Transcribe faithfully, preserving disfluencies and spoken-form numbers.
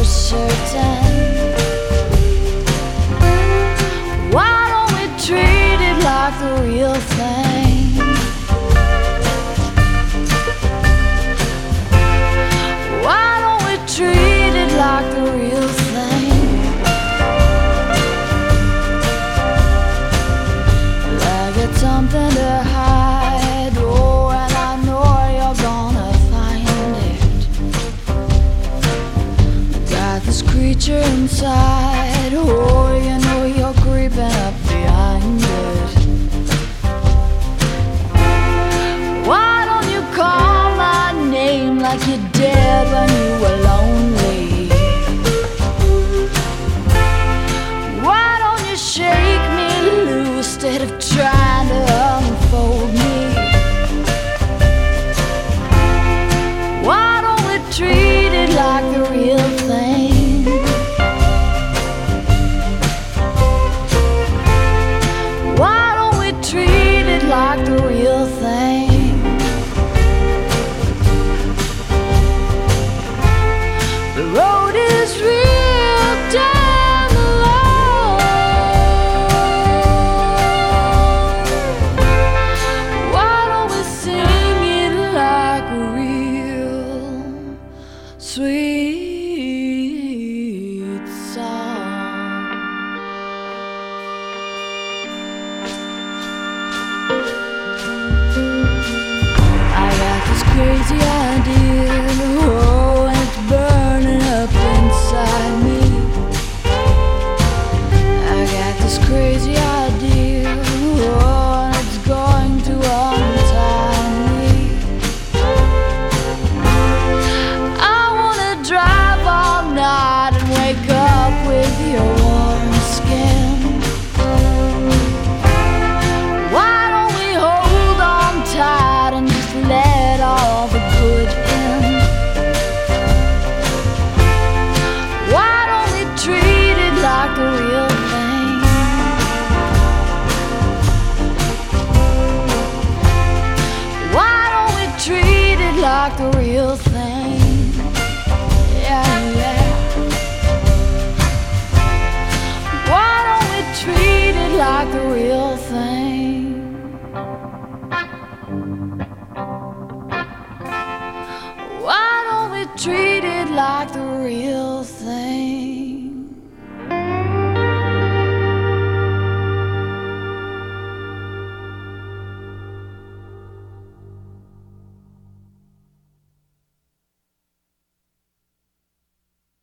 certain. Why don't we treat it like the real thing? Why don't we treat it like the real thing? Like it's something to hide, oh, and I know you're gonna find it. Got this creature inside, oh, you know you're creeping up behind it. Why don't you call my name like you did when you were lonely? Why don't you shake me loose instead of trying to unfold me? Why don't we treat it like the real thing? Why don't we treat it like the real thing? The road is real damn long. Why don't we sing it like a real sweet song? I got this crazy idea, oh, and it's burning up inside me. I got this crazy idea, oh, and it's going to untie me. I wanna drive all night and wake up with your warm skin. Why don't we hold on tight and just let all the good in? Why don't we treat it like the real thing? Why don't we treat it like the real thing? Yeah, yeah. Why don't we treat it like the real thing? Why don't we treat